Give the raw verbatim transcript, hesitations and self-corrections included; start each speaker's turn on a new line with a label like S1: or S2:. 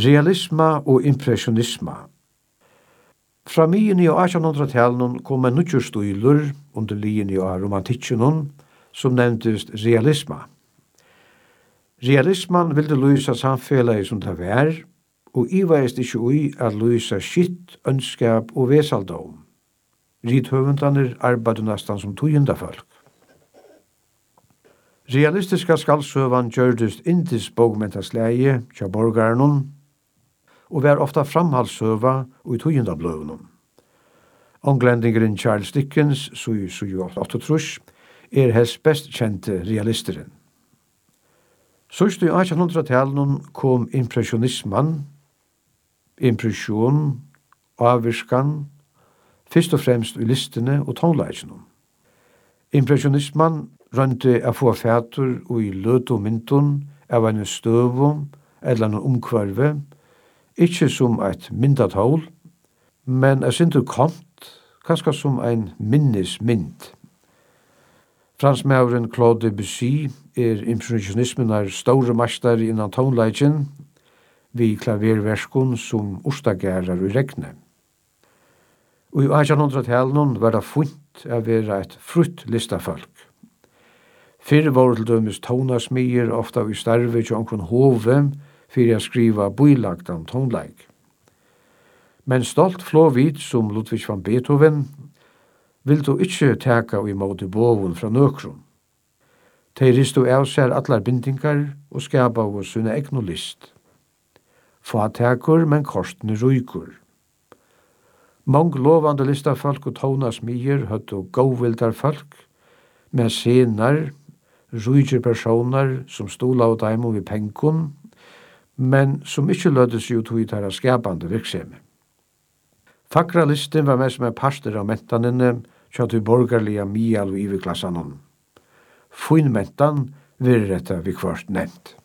S1: Realisma og impressionisma. Fra myen i attenhundratalen kom en nutjurstøyler under lien i romantikken som nevntes realisma. Realisman ville lysa samfellet som det var, og iveist ikke ui at lysa skitt, ønskap og vesaldom. Rithøvendene arbeidde nesten som tøyenda folk. Realistiska skaldsøvan gjørdest indis bogmentasleie kja borgarnon, og var ofta framhalssøva og i tøyenda bløvnum. Onglendingeren Charles Dickens, sui sui åtte trus, er helst best kjente realisteren. Sørst i attenhundratalen kom impressionisman, impression, avvirskan, fyrst og fremst i listene og tonleisene. Impressionisman rønte a få fætur og i løt og myndun av en støvum eller en omkvarve, ikkje som eit myndatål, men er sindur kont, kanskje som ein minnesmynd. Fransmauren Claude Debussy er impressionismen er store master innan tonleikjen, vi klaververskon som ostagærar i regne. Og i attenhundratalen var det funnet av være et frutt listafolk. Fyrr var til dømes tonasmier ofta i starve til omkron hove for å skriva bøylagdan tonleik. Men stolt flåvid som Ludwig van Beethoven vil du ikkje teka i måte boven fra nøkron. De ristu av seg allar bindingar og skapa av sunne egnu list. Fatekur, men korstene ruikur. Mong lovande listafolk og tonasmier høttu gåvildar folk, med senar, ruiker personer som stola av daimo vi penkun, men som ikkje løddes ut hui tæra skapande virksemi. Fagralisten var mest med pastor av mentanene, kjat i borgarliga mial og iviklassanon. Fuin mentan virretta vi kvart nevnt.